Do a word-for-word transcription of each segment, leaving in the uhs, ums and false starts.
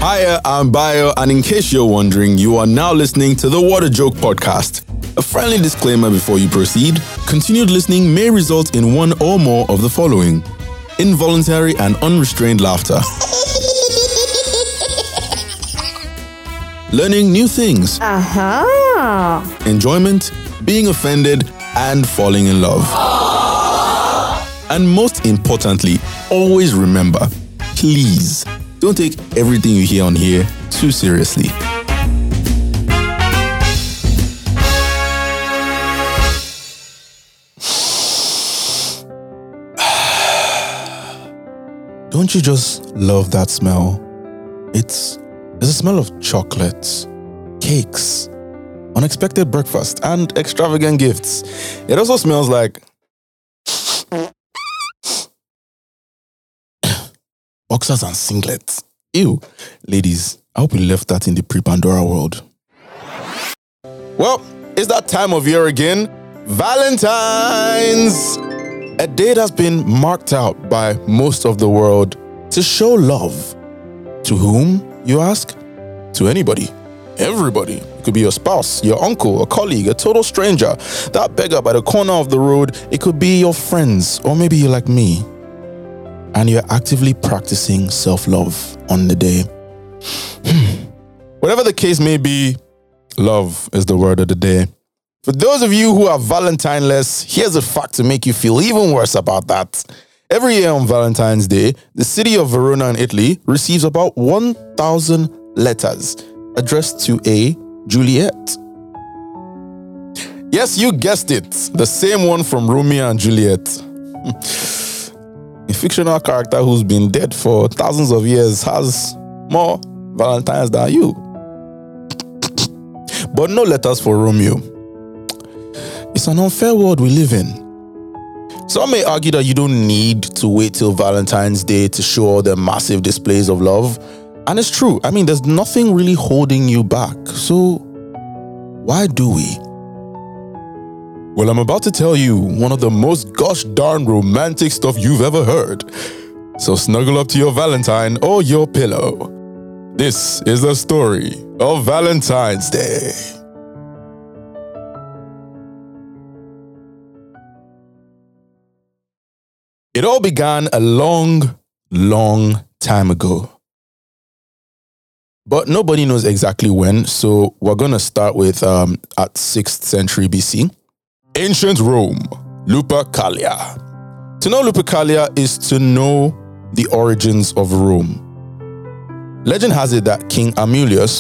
Hiya, I'm Bayo, and in case you're wondering, you are now listening to the What a Joke podcast. A friendly disclaimer before you proceed: continued listening may result in one or more of the following: involuntary and unrestrained laughter, learning new things, Uh-huh. enjoyment, being offended, and falling in love. And most importantly, always remember, please, don't take everything you hear on here too seriously. Don't you just love that smell? It's, it's a smell of chocolates, cakes, unexpected breakfast, and extravagant gifts. It also smells like boxers and singlets. Ew. Ladies, I hope you left that in the pre-Pandora world. Well, it's that time of year again. Valentine's! A day that's been marked out by most of the world to show love. To whom, you ask? To anybody. Everybody. It could be your spouse, your uncle, a colleague, a total stranger, that beggar by the corner of the road. It could be your friends, or maybe you're like me, and you're actively practicing self-love on the day. Whatever the case may be, love is the word of the day. For those of you who are Valentine-less, here's a fact to make you feel even worse about that. Every year on Valentine's Day, the city of Verona in Italy receives about one thousand letters addressed to a Juliet. Yes, you guessed it. The same one from Romeo and Juliet. A fictional character who's been dead for thousands of years has more Valentines than you. But no letters for Romeo. It's an unfair world we live in. Some may argue that you don't need to wait till Valentine's Day to show all the massive displays of love. And it's true. I mean, there's nothing really holding you back. So why do we? Well, I'm about to tell you one of the most gosh darn romantic stuff you've ever heard. So snuggle up to your Valentine or your pillow. This is the story of Valentine's Day. It all began a long, long time ago. But nobody knows exactly when, so we're going to start with um, at sixth century B C. Ancient Rome, Lupercalia. To know Lupercalia is to know the origins of Rome. Legend has it that King Amulius...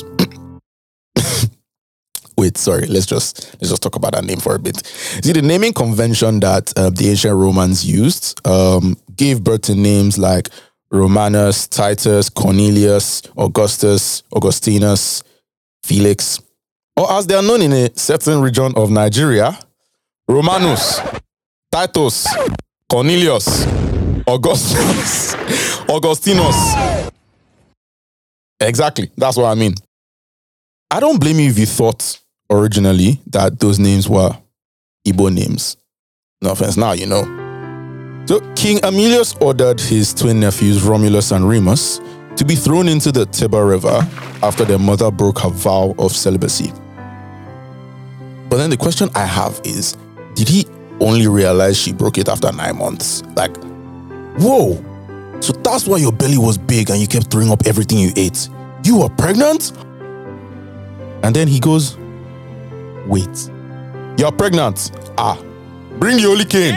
Wait, sorry, let's just let's just talk about that name for a bit. See, the naming convention that uh, the ancient Romans used um, gave birth to names like Romanus, Titus, Cornelius, Augustus, Augustinus, Felix, or as they are known in a certain region of Nigeria, Romanus, Titus, Cornelius, Augustus, Augustinus. Exactly, that's what I mean. I don't blame you if you thought originally that those names were Igbo names. No offense now, you know. So King Amulius ordered his twin nephews Romulus and Remus to be thrown into the Tiber River after their mother broke her vow of celibacy. But then the question I have is, did he only realize she broke it after nine months? Like, whoa, so that's why your belly was big and you kept throwing up everything you ate. You were pregnant? And then he goes, wait, you're pregnant? Ah, bring the holy cane.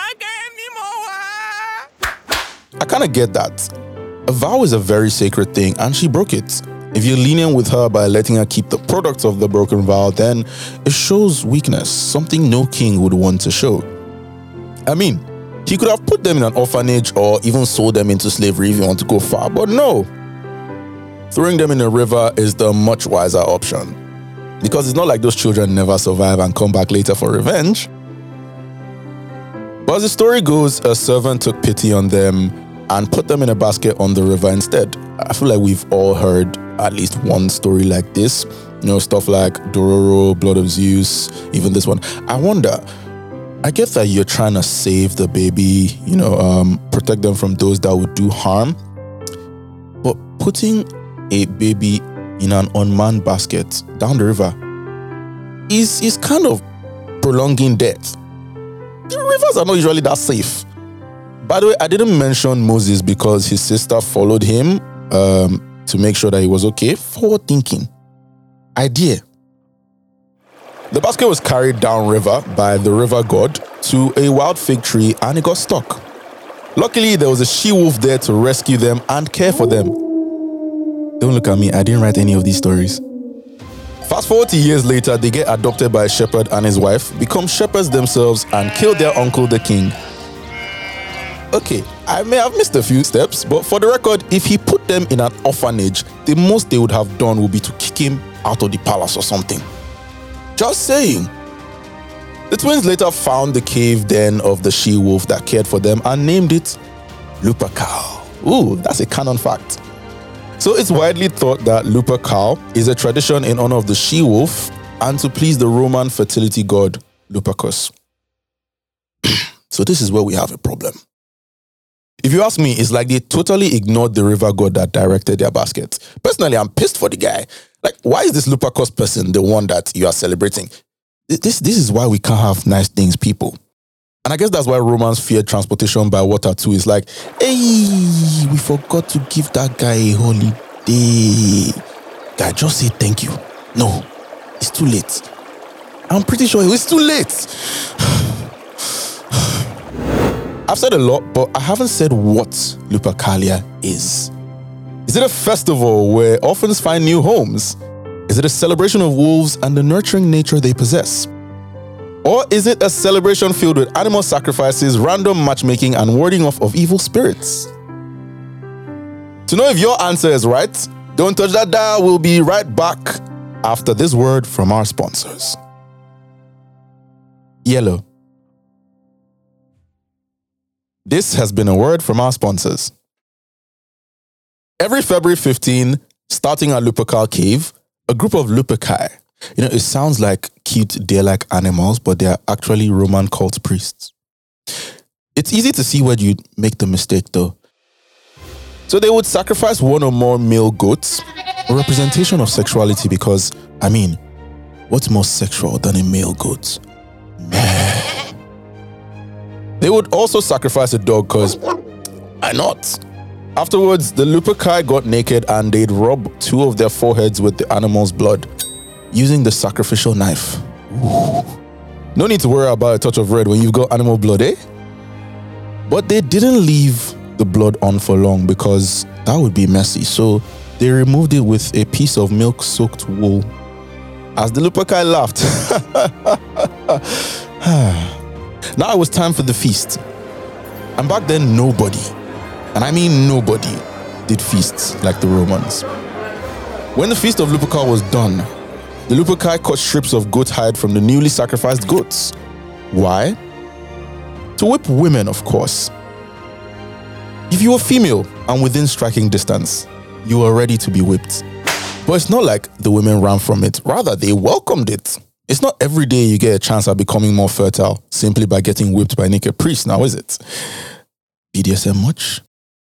I kind of get that. A vow is a very sacred thing and she broke it. If you're lenient with her by letting her keep the product of the broken vow, then it shows weakness, something no king would want to show. I mean, he could have put them in an orphanage or even sold them into slavery if you want to go far, but no. Throwing them in a river is the much wiser option. Because it's not like those children never survive and come back later for revenge. But as the story goes, a servant took pity on them and put them in a basket on the river instead. I feel like we've all heard at least one story like this. You know, stuff like Dororo, Blood of Zeus, even this one. I wonder, I get that you're trying to save the baby, you know, um, protect them from those that would do harm. But putting a baby in an unmanned basket down the river is, is kind of prolonging death. The rivers are not usually that safe. By the way, I didn't mention Moses because his sister followed him um, to make sure that he was okay. Forward thinking. Idea. The basket was carried downriver by the river god to a wild fig tree and it got stuck. Luckily, there was a she-wolf there to rescue them and care for them. Don't look at me, I didn't write any of these stories. Fast forward to years later, they get adopted by a shepherd and his wife, become shepherds themselves and kill their uncle the king. Okay, I may have missed a few steps, but for the record, if he put them in an orphanage, the most they would have done would be to kick him out of the palace or something. Just saying. The twins later found the cave den of the she-wolf that cared for them and named it Lupercal. Ooh, that's a canon fact. So it's widely thought that Lupercal is a tradition in honor of the she-wolf and to please the Roman fertility god Lupercus. So this is where we have a problem. If you ask me, it's like they totally ignored the river god that directed their basket. Personally, I'm pissed for the guy. Like, why is this Lupercus person the one that you are celebrating? This, this is why we can't have nice things, people. And I guess that's why Romans feared transportation by water too. It's like, hey, we forgot to give that guy a holiday. Guy, just say thank you. No, it's too late. I'm pretty sure it's too late. I've said a lot, but I haven't said what Lupercalia is. Is it a festival where orphans find new homes? Is it a celebration of wolves and the nurturing nature they possess? Or is it a celebration filled with animal sacrifices, random matchmaking, and warding off of evil spirits? To know if your answer is right, don't touch that dial. We'll be right back after this word from our sponsors. Yellow. This has been a word from our sponsors. Every February fifteenth, starting at Lupercal Cave, a group of Luperci, you know, it sounds like cute deer-like animals, but they are actually Roman cult priests. It's easy to see where you make the mistake, though. So they would sacrifice one or more male goats, a representation of sexuality, because, I mean, what's more sexual than a male goat? Meh. They would also sacrifice a dog, because why not? Afterwards, the Luperci got naked and they'd rub two of their foreheads with the animal's blood, using the sacrificial knife. Ooh. No need to worry about a touch of red when you've got animal blood, eh? But they didn't leave the blood on for long because that would be messy, so they removed it with a piece of milk-soaked wool. As the Luperci laughed. Now it was time for the feast. And back then, nobody, and I mean nobody, did feasts like the Romans. When the feast of Lupercal was done, the Luperci cut strips of goat hide from the newly sacrificed goats. Why? To whip women, of course. If you were female and within striking distance, you were ready to be whipped. But it's not like the women ran from it. Rather, they welcomed it. It's not every day you get a chance at becoming more fertile simply by getting whipped by naked priests, now is it? B D S M much?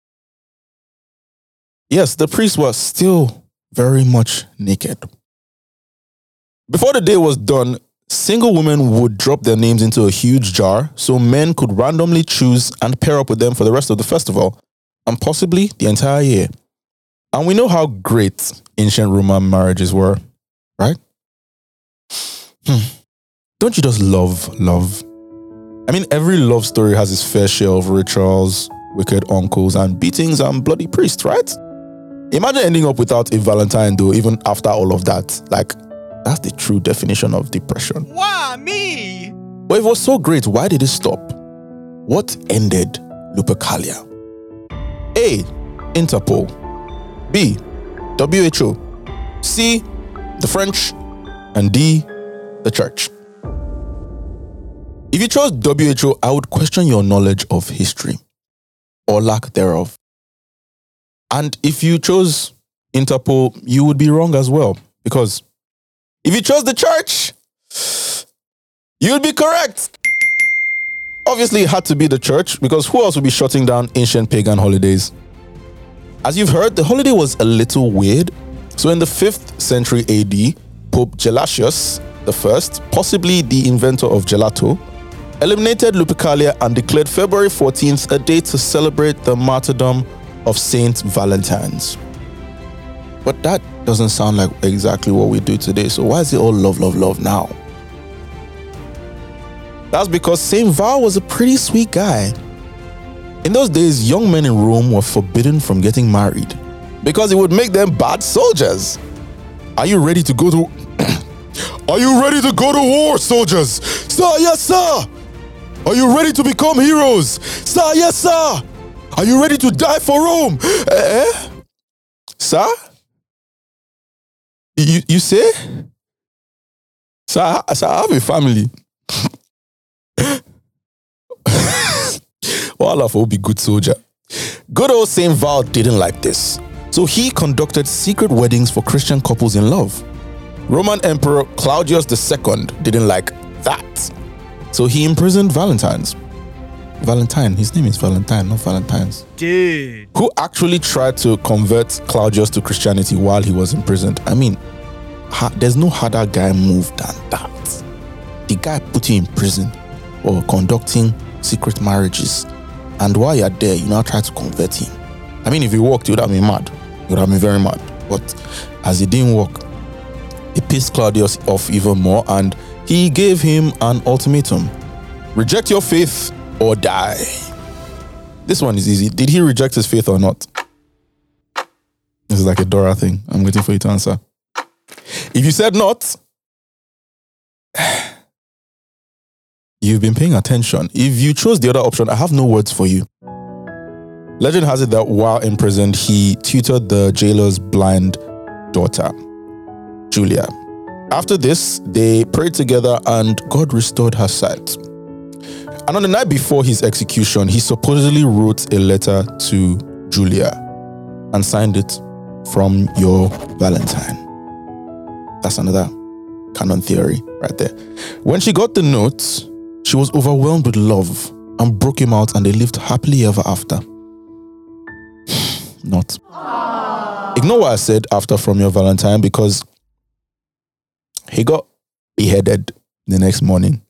Yes, the priests were still very much naked. Before the day was done, single women would drop their names into a huge jar so men could randomly choose and pair up with them for the rest of the festival, and possibly the entire year. And we know how great ancient Roman marriages were, right? Hmm. Don't you just love love? I mean, every love story has its fair share of rituals, wicked uncles, and beatings and bloody priests, right? Imagine ending up without a Valentine, though, even after all of that. Like, that's the true definition of depression. Why me? But if it was so great, why did it stop? What ended Lupercalia? A. Interpol. B. W H O. C. The French. And D. The church. If you chose W H O, I would question your knowledge of history, or lack thereof. And if you chose Interpol, you would be wrong as well, because if you chose the church, you would be correct. Obviously, it had to be the church, because who else would be shutting down ancient pagan holidays? As you've heard, the holiday was a little weird. So in the fifth century A D, Pope Gelasius the First, possibly the inventor of gelato, eliminated Lupercalia and declared February fourteenth a day to celebrate the martyrdom of Saint Valentine's. But that doesn't sound like exactly what we do today. So why is it all love, love, love now? That's because Saint Val was a pretty sweet guy. In those days, young men in Rome were forbidden from getting married because it would make them bad soldiers. Are you ready to go to... Are you ready to go to war, soldiers? Sir, yes, sir. Are you ready to become heroes? Sir, yes, sir. Are you ready to die for Rome? Eh? eh? Sir? You, you say? Sir, sir, I have a family. Olaf will be good soldier. Good old Saint Val didn't like this. So he conducted secret weddings for Christian couples in love. Roman Emperor Claudius the Second didn't like that. So he imprisoned Valentines. Valentine, his name is Valentine, not Valentines. Dude. Who actually tried to convert Claudius to Christianity while he was imprisoned. I mean, ha- there's no harder guy move than that. The guy put you in prison or conducting secret marriages. And while you're there, you now try to convert him. I mean, if he worked, you would have been mad. You would have been very mad. But as it didn't work, it pissed Claudius off even more, and he gave him an ultimatum. Reject your faith or die. This one is easy. Did he reject his faith or not? This is like a Dora thing. I'm waiting for you to answer. If you said not, you've been paying attention. If you chose the other option, I have no words for you. Legend has it that while imprisoned, he tutored the jailer's blind daughter, Julia. After this, they prayed together and God restored her sight. And on the night before his execution, he supposedly wrote a letter to Julia and signed it, "From your Valentine." That's another canon theory right there. When she got the note, she was overwhelmed with love and broke him out, and they lived happily ever after. Not. Aww. Ignore what I said after "From your Valentine" because he got beheaded the next morning.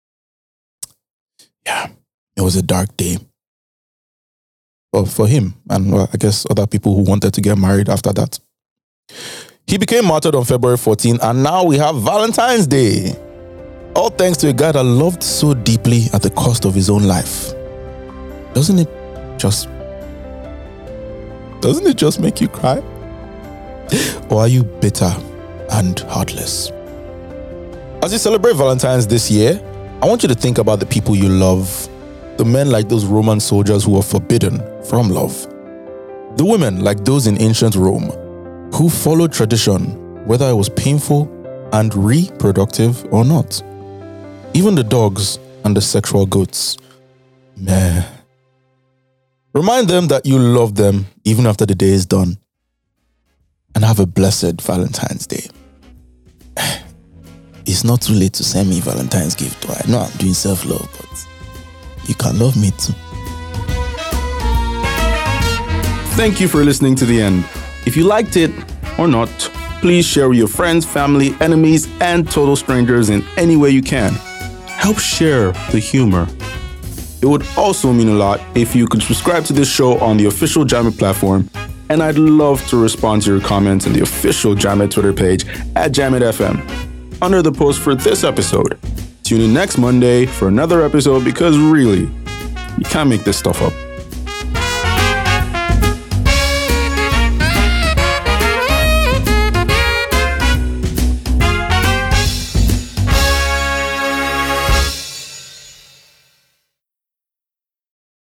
Yeah, it was a dark day. Well, for him and well, I guess other people who wanted to get married after that. He became martyred on February fourteenth, and now we have Valentine's Day. All thanks to a guy that loved so deeply at the cost of his own life. Doesn't it just... Doesn't it just make you cry? Or are you bitter and heartless? As you celebrate Valentine's this year, I want you to think about the people you love. The men like those Roman soldiers who were forbidden from love. The women like those in ancient Rome who followed tradition, whether it was painful and reproductive or not. Even the dogs and the sexual goats. Meh. Remind them that you love them even after the day is done. And have a blessed Valentine's Day. It's not too late to send me Valentine's gift. I know I'm doing self-love, but you can love me too. Thank you for listening to the end. If you liked it or not, please share with your friends, family, enemies, and total strangers in any way you can. Help share the humor. It would also mean a lot if you could subscribe to this show on the official Jammit platform, and I'd love to respond to your comments on the official Jammit Twitter page at Jammit F M under the post for this episode. Tune in next Monday for another episode because really, you can't make this stuff up.